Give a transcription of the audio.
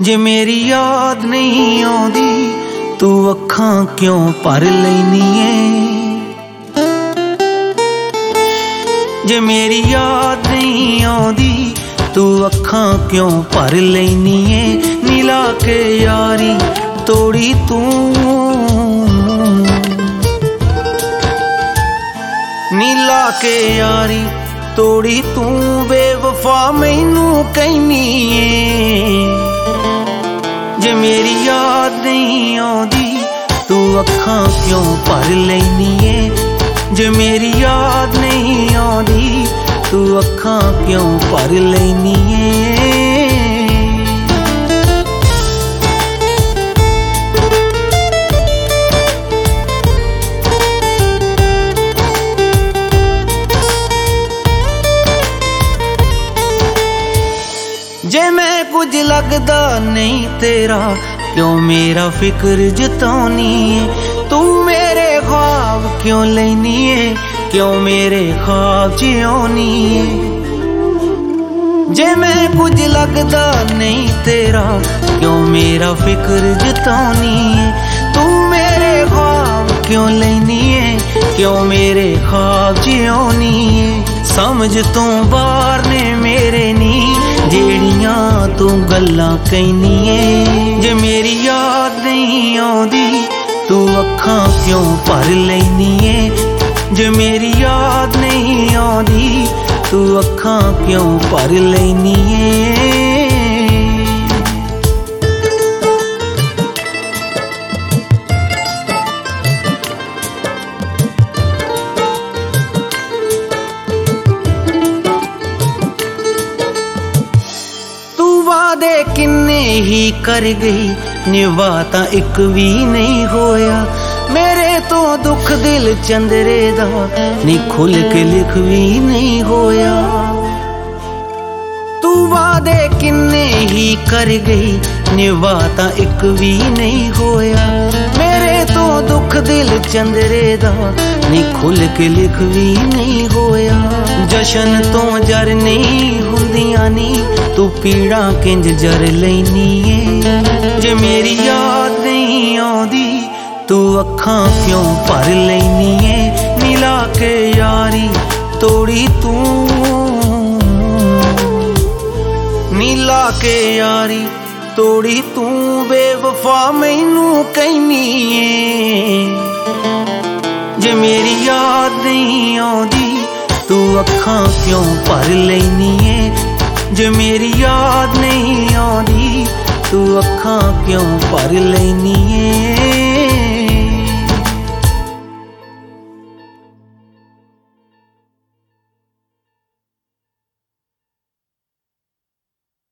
जे मेरी याद नहीं आउंदी तू अखां क्यों भर लैनी है। जे मेरी याद नहीं आउंदी तू अखां क्यों भर लैनी है। नीला के यारी तोड़ी तू, नीला के यारी तोड़ी तू बेवफा मैनू कहनी है। जे मेरी याद नहीं आउंदी तू अखां क्यों भर लैनी है। जे मेरी याद नहीं आउंदी तू अखां क्यों भर लैनी है। जे मैं कुछ लगदा नहीं तेरा क्यों मेरा फिक्र जतानी है। तू मेरे ख्वाब क्यों लैनी है, क्यों मेरे ख्वाब जियोनी है। जे मैं कुछ लगदा नहीं तेरा क्यों मेरा फिक्र जतानी है। तू मेरे ख्वाब क्यों लैनी है, क्यों मेरे ख्वाब जियोनी है। समझ तो बाहर ने मेरे नी जेड़ियां तू गल्लां कहनी है। जे मेरी याद नहीं आउंदी तू अखां क्यों भर लैनी है। जे मेरी याद नहीं आउंदी तू अखां क्यों भर लैनी है। वादे किन्ने ही कर गई निभाता एक भी नहीं होया। मेरे तो दुख दिल चंदरे दा नी खुल के लिख भी नहीं होया। तू वादे किन्ने ही कर गई निभाता एक भी नहीं होया। मेरे तो दुख दिल चंदरे दा नी खुल के लिख भी नहीं होया। जशन तो जर नहीं हुंदियां नी तू पीड़ा किंज जर लैनी है। जे मेरी याद नहीं आउंदी तू अखां क्यों भर लैनी है। नीला के यारी तोड़ी तू, नीला के यारी तोड़ी तू बेवफा मैनू कहनी है। जे मेरी याद नहीं आउंदी तू अखां क्यों भर लैनी है। जे मेरी याद नहीं आउंदी तू अखां क्यों भर लैनी है।